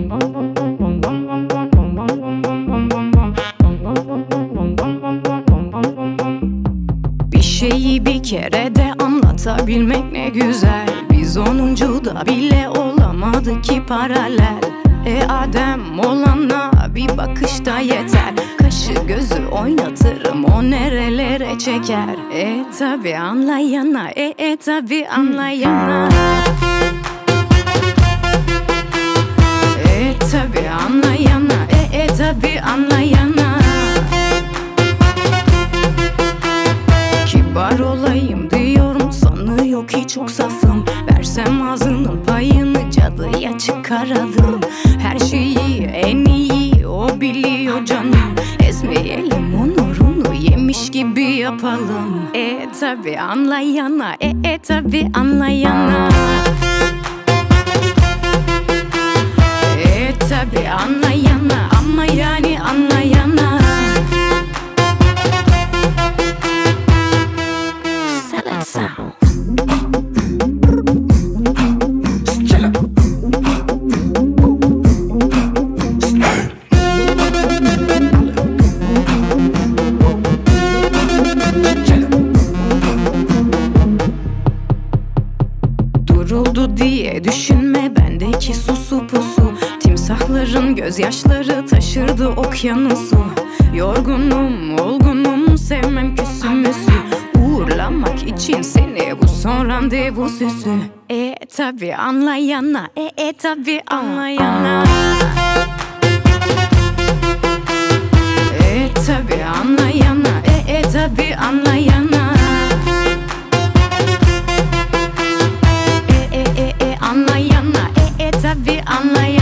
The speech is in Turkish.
Bir şeyi bir kere de anlatabilmek ne güzel. Biz onuncuda bile olamadık ki paralel. Adem olana bir bakışta yeter. Kaşı gözü oynatırım, o nerelere çeker. Tabi anlayana, tabi anlayana. Tabi anlayana, tabi anlayana. Kibar olayım diyorum, sanıyor ki çok safım. Versem ağzının payını cadıya çıkaralım. Her şeyi en iyi o biliyor canım. Ezmeyelim onurunu, yemiş gibi yapalım. Tabi anlayana, tabi anlayana. Tabi anlayana, ama yani anlayana. Salad sound. Duruldu diye düşünme bendeki susu pusu. Timsahların gözyaşları taşırdı okyanusu. Yorgunum, olgunum, sevmem küsümüsü. Uğurlamak için seni bu son randevu süsü. Tabi anlayana, tabi anlayana. Tabi anlayana, tabi anlayana. Anlayana, tabi anlayana.